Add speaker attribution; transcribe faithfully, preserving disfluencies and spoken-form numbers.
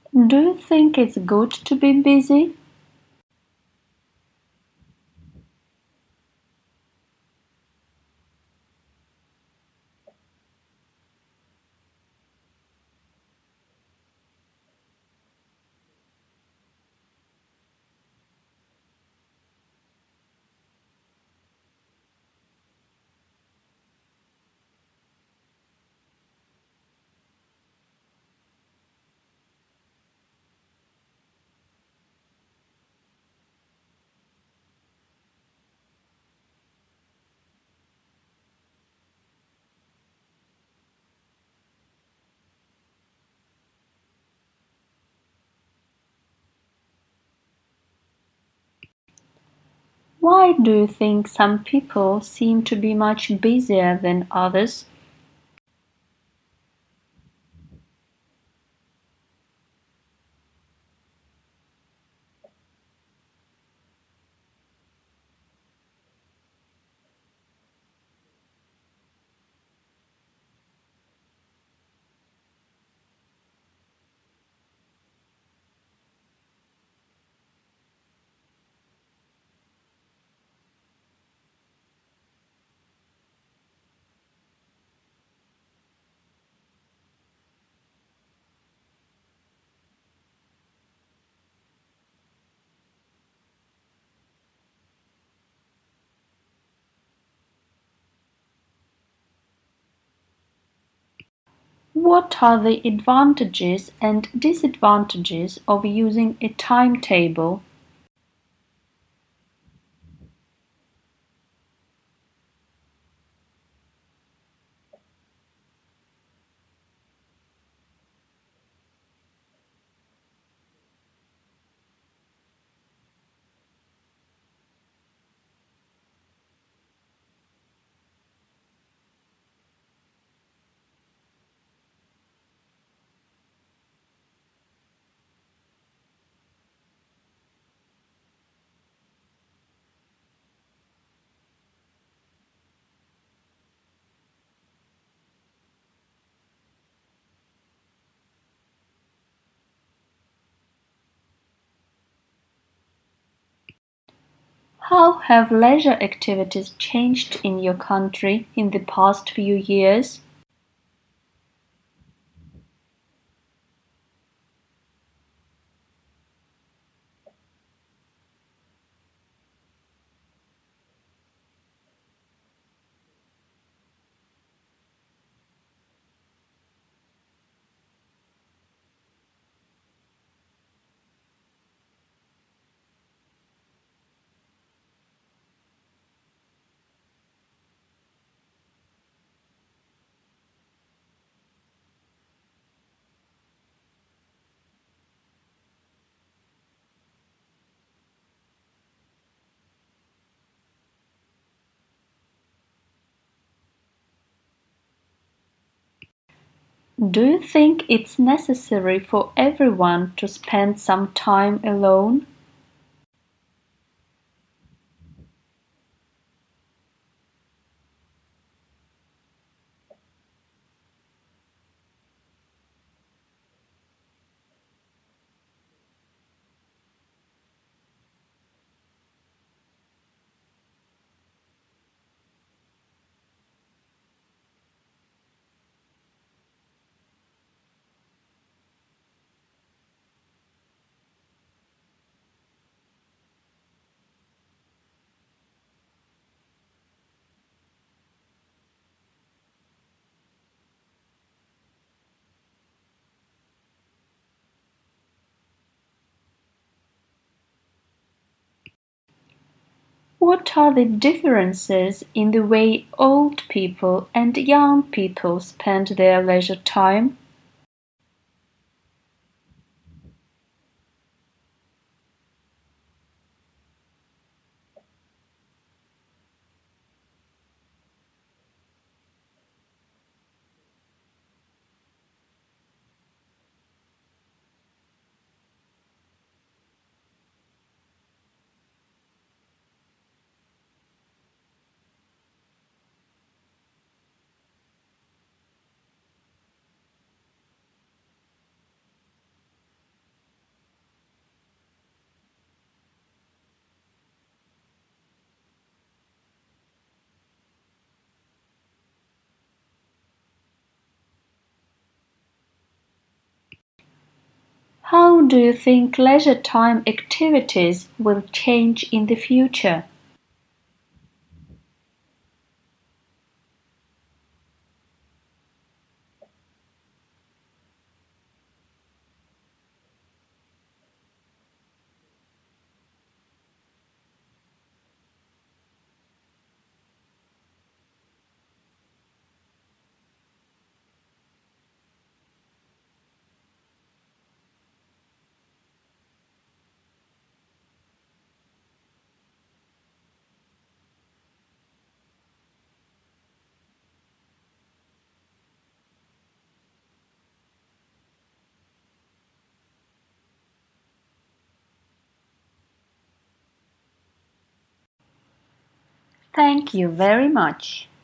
Speaker 1: Do you think it's good to be busy? Why do you think some people seem to be much busier than others? What are the advantages and disadvantages of using a timetable? How have leisure activities changed in your country in the past few years? Do you think it's necessary for everyone to spend some time alone? What are the differences in the way old people and young people spend their leisure time? How do you think leisure time activities will change in the future? Thank you very much.